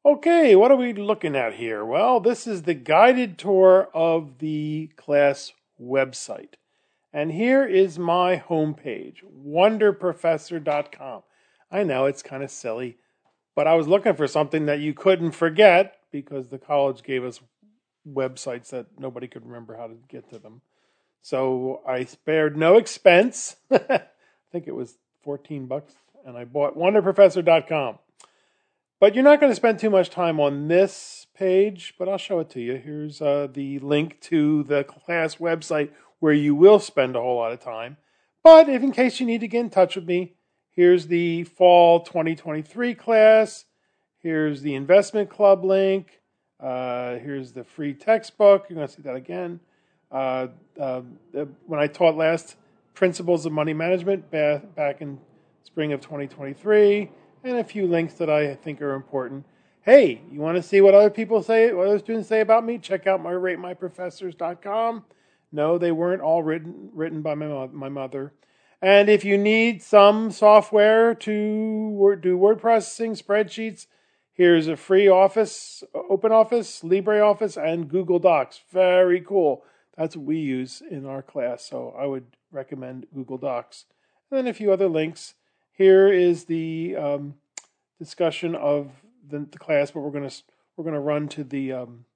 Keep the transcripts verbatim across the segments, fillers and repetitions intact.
Okay, what are we looking at here? Well, this is the guided tour of the class website. And here is my homepage, wonder professor dot com. I know it's kind of silly, but I was looking for something that you couldn't forget because the college gave us websites that nobody could remember how to get to them. So I spared no expense. I think it was fourteen bucks, and I bought wonder professor dot com. But you're not going to spend too much time on this page, but I'll show it to you. Here's uh, the link to the class website where you will spend a whole lot of time. But if in case you need to get in touch with me, here's the fall twenty twenty-three class. Here's the investment club link. Uh, here's the free textbook. You're going to see that again. Uh, uh, when I taught last, Principles of Money Management back in spring of twenty twenty-three. And a few links that I think are important. Hey, you want to see what other people say, what other students say about me? Check out my rate my professors dot com. No, they weren't all written written by my, my mother. And if you need some software to do word processing, spreadsheets, here's a free Office, OpenOffice, LibreOffice, and Google Docs. Very cool. That's what we use in our class, so I would recommend Google Docs. And then a few other links. Here is the um, discussion of the, the class, but we're going to we're going to run to the um,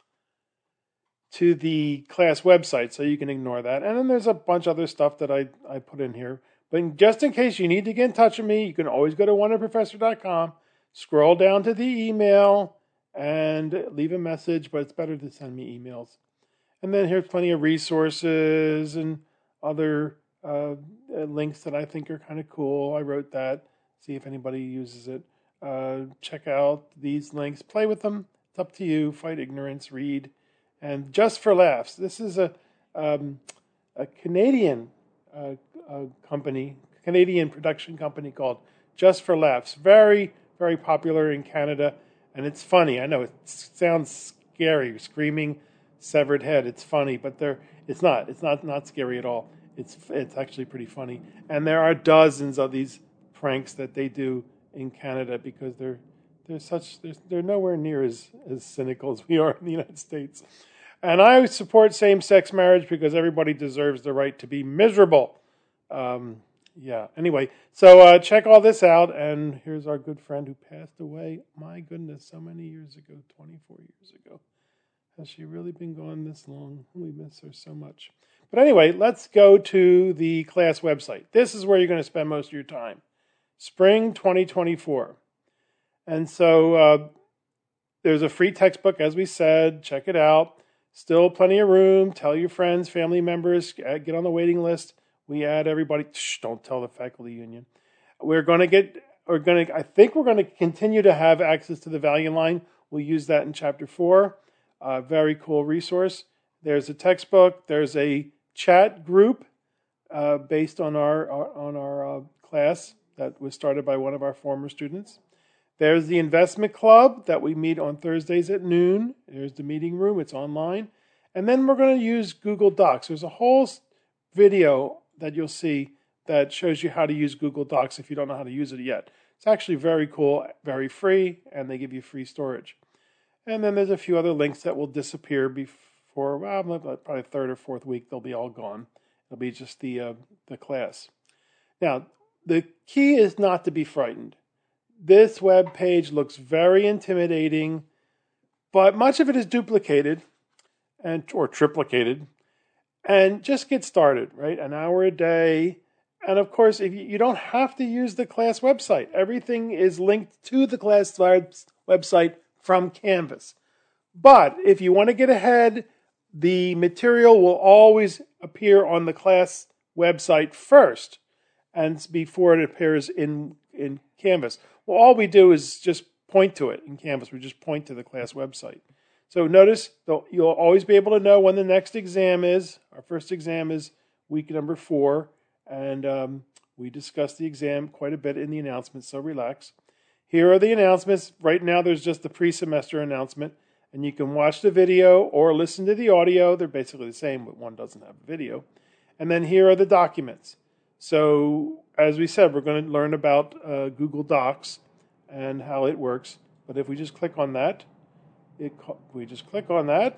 to the class website, so you can ignore that. And then there's a bunch of other stuff that I, I put in here. But just in case you need to get in touch with me, you can always go to wonder professor dot com, scroll down to the email, and leave a message. But it's better to send me emails. And then here's plenty of resources and other Uh, links that I think are kind of cool. I wrote that. See if anybody uses it. Uh, check out these links. Play with them. It's up to you. Fight ignorance. Read. And Just for Laughs. This is a um, a Canadian uh, uh, company, Canadian production company called Just for Laughs. Very, very popular in Canada. And it's funny. I know it sounds scary. Screaming severed head. It's funny, but they're, it's not. It's not, not scary at all. It's it's actually pretty funny, and there are dozens of these pranks that they do in Canada because they're they're such they're, they're nowhere near as as cynical as we are in the United States. And I support same-sex marriage because everybody deserves the right to be miserable. Um, yeah. Anyway, so uh, check all this out, and here's our good friend who passed away. My goodness, so many years ago, twenty-four years ago. Has she really been gone this long? We miss her so much. But anyway, let's go to the class website. This is where you're going to spend most of your time. Spring twenty twenty-four. And so uh, there's a free textbook, as we said. Check it out. Still plenty of room. Tell your friends, family members. Get on the waiting list. We add everybody. Shh, don't tell the faculty union. We're going to get, we're going to, I think we're going to continue to have access to the Value Line. We'll use that in chapter four. Uh, very cool resource. There's a textbook. There's a chat group uh, based on our, our on our uh, class that was started by one of our former students. There's the investment club that we meet on Thursdays at noon. There's the meeting room. It's online. And then we're going to use Google Docs. There's a whole video that you'll see that shows you how to use Google Docs if you don't know how to use it yet. It's actually very cool, very free, and they give you free storage. And then there's a few other links that will disappear before, well, probably the third or fourth week, they'll be all gone. It'll be just the uh, the class. Now, the key is not to be frightened. This web page looks very intimidating, but much of it is duplicated and or triplicated. And just get started, right? An hour a day. And of course, if you, you don't have to use the class website. Everything is linked to the class website from Canvas. But if you want to get ahead, the material will always appear on the class website first and before it appears in, in Canvas. Well, all we do is just point to it in Canvas. We just point to the class website. So notice you'll always be able to know when the next exam is. Our first exam is week number four, and um, we discussed the exam quite a bit in the announcements, so relax. Here are the announcements. Right now there's just the pre-semester announcement, and you can watch the video or listen to the audio. They're basically the same, but one doesn't have a video. And then here are the documents. So as we said, we're going to learn about uh, Google Docs and how it works. But if we just click on that, it we just click on that,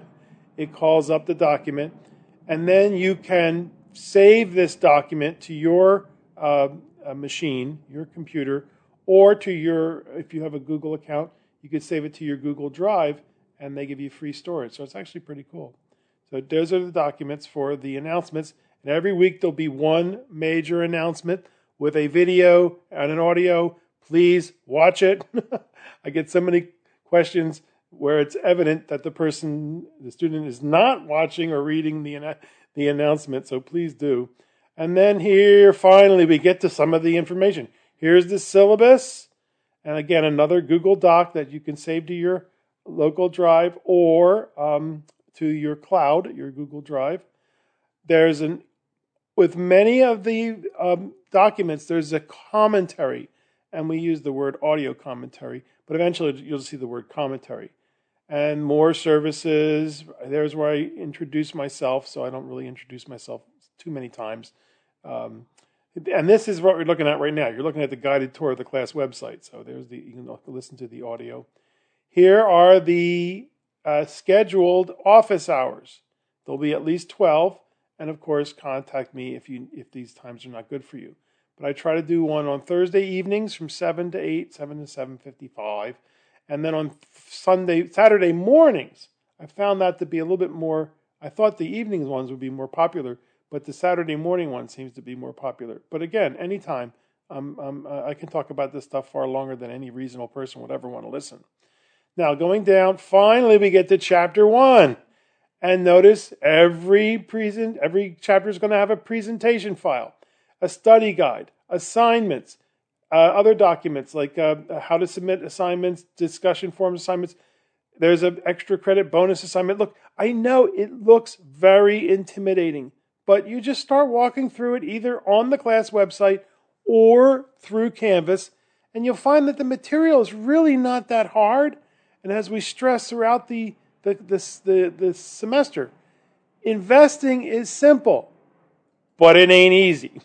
it calls up the document, and then you can save this document to your uh, machine, your computer, or to your, if you have a Google account, you could save it to your Google Drive, and they give you free storage. So it's actually pretty cool. So those are the documents for the announcements. And every week there'll be one major announcement with a video and an audio. Please watch it. I get so many questions where it's evident that the person, the student, is not watching or reading the, the announcement. So please do. And then here, finally, we get to some of the information. Here's the syllabus. And again, another Google Doc that you can save to your local drive or um, to your cloud, your Google Drive. There's an, with many of the um, documents, there's a commentary, and we use the word audio commentary, but eventually you'll see the word commentary. And more services, there's where I introduce myself, so I don't really introduce myself too many times. Um, and this is what we're looking at right now. You're looking at the guided tour of the class website, so there's the, you can listen to the audio. Here are the uh, scheduled office hours. There'll be at least twelve. And of course, contact me if you if these times are not good for you. But I try to do one on Thursday evenings from seven to eight, seven to seven fifty-five. And then on Sunday, Saturday mornings, I found that to be a little bit more, I thought the evening ones would be more popular, but the Saturday morning one seems to be more popular. But again, anytime, um, um, uh, I can talk about this stuff far longer than any reasonable person would ever want to listen. Now, going down, finally we get to chapter one. And notice every present, every chapter is going to have a presentation file, a study guide, assignments, uh, other documents like uh, how to submit assignments, discussion forums assignments. There's an extra credit bonus assignment. Look, I know it looks very intimidating, but you just start walking through it either on the class website or through Canvas, and you'll find that the material is really not that hard. And as we stress throughout the The, this, the, the semester, investing is simple, but it ain't easy.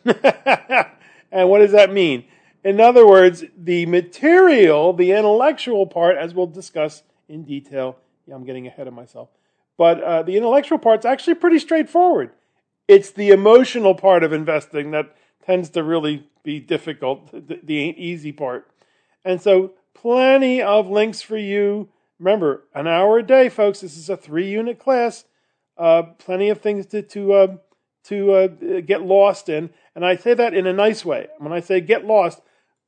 And what does that mean? In other words, the material, the intellectual part, as we'll discuss in detail, yeah, I'm getting ahead of myself, but uh, the intellectual part's actually pretty straightforward. It's the emotional part of investing that tends to really be difficult, the, the ain't easy part. And so plenty of links for you. Remember, an hour a day, folks. This is a three-unit class. Uh, plenty of things to to uh, to uh, get lost in, and I say that in a nice way. When I say get lost,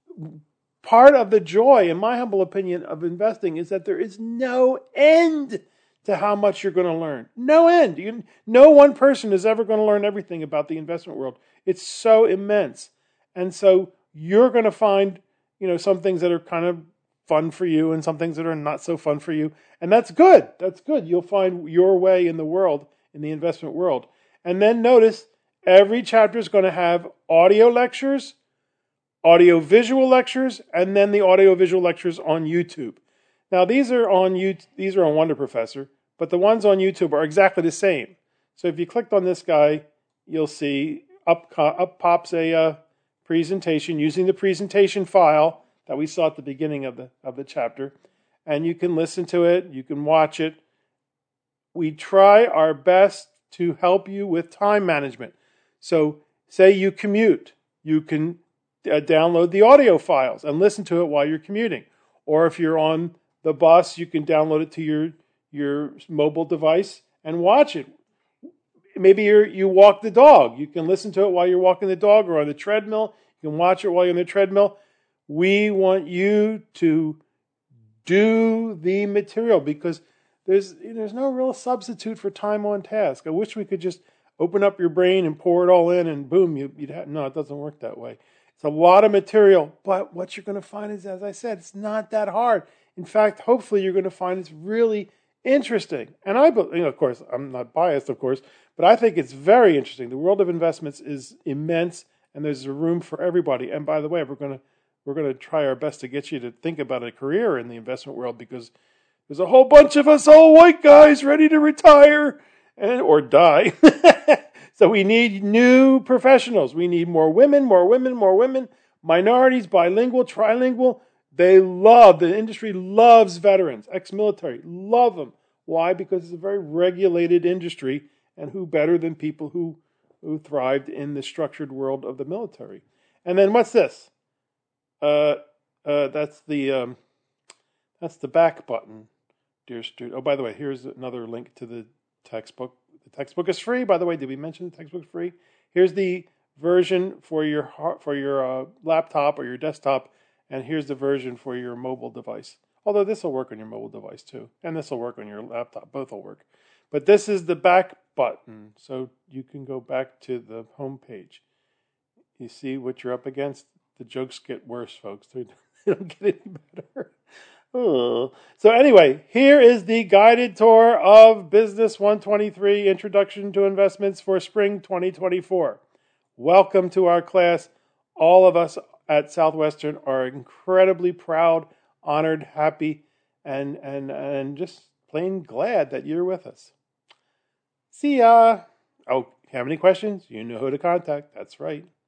part of the joy, in my humble opinion, of investing is that there is no end to how much you're going to learn. No end. You, no one person is ever going to learn everything about the investment world. It's so immense, and so you're going to find, you know, some things that are kind of fun for you and some things that are not so fun for you. And that's good. That's good. You'll find your way in the world, in the investment world. And then notice every chapter is going to have audio lectures, audio visual lectures, and then the audio visual lectures on YouTube. Now these are on YouTube, these are on Wonder Professor, but the ones on YouTube are exactly the same. So if you clicked on this guy, you'll see up, up pops a uh, presentation using the presentation file that we saw at the beginning of the of the chapter, and you can listen to it, you can watch it. We try our best to help you with time management. So say you commute, you can uh, download the audio files and listen to it while you're commuting. Or if you're on the bus, you can download it to your, your mobile device and watch it. Maybe you're, you walk the dog. You can listen to it while you're walking the dog or on the treadmill. You can watch it while you're on the treadmill. We want you to do the material because there's there's no real substitute for time on task. I wish we could just open up your brain and pour it all in and boom, you, you'd have, no, it doesn't work that way. It's a lot of material, but what you're going to find is, as I said, it's not that hard. In fact, hopefully you're going to find it's really interesting. And I, you know, of course, I'm not biased, of course, but I think it's very interesting. The world of investments is immense, and there's a room for everybody. And by the way, we're going to We're going to try our best to get you to think about a career in the investment world because there's a whole bunch of us old white guys ready to retire and or die. So we need new professionals. We need more women, more women, more women, minorities, bilingual, trilingual, They love, the industry loves veterans, ex-military, love them. Why? Because it's a very regulated industry, and who better than people who, who thrived in the structured world of the military. And then what's this? Uh, uh, that's the um, that's the back button, dear student. Oh, by the way, here's another link to the textbook. The textbook is free, by the way. Did we mention the textbook's free? Here's the version for your for your uh, laptop or your desktop, and here's the version for your mobile device. Although this will work on your mobile device too, and this will work on your laptop. Both will work. But this is the back button, so you can go back to the home page. You see what you're up against? The jokes get worse, folks. They don't get any better. Oh. So anyway, here is the guided tour of Business one twenty-three, Introduction to Investments for Spring twenty twenty-four. Welcome to our class. All of us at Southwestern are incredibly proud, honored, happy, and, and, and just plain glad that you're with us. See ya. Oh, have any questions? You know who to contact. That's right.